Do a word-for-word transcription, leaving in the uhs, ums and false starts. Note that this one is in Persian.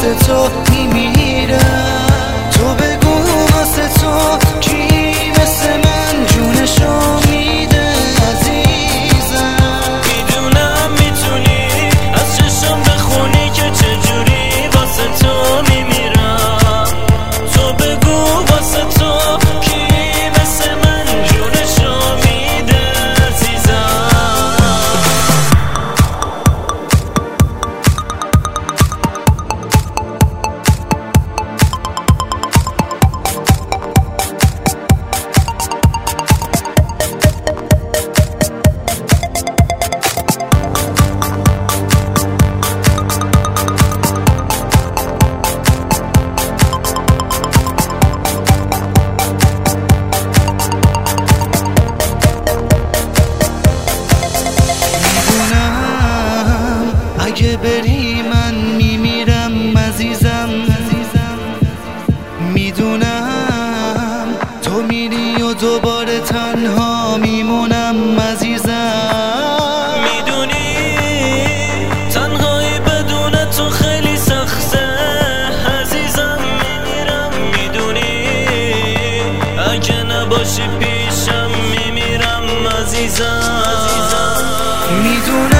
واسه تو میمیرم. تو بگو واسه تو کی مثل من جونشو میده عزیزم. میدونم میتونی از چشم بخونی که چجوری واسه تو میمیرم. تو بگو واسه تو کی مثل من جونشو میده عزیزم. اگه بری من میمیرم عزیزم. میدونم تو میری و دوباره تنها میمونم عزیزم. میدونی تنهایی بدون تو خیلی سخته عزیزم. میمیرم میدونی اگه نباشی پیشم میمیرم عزیزم. میدونم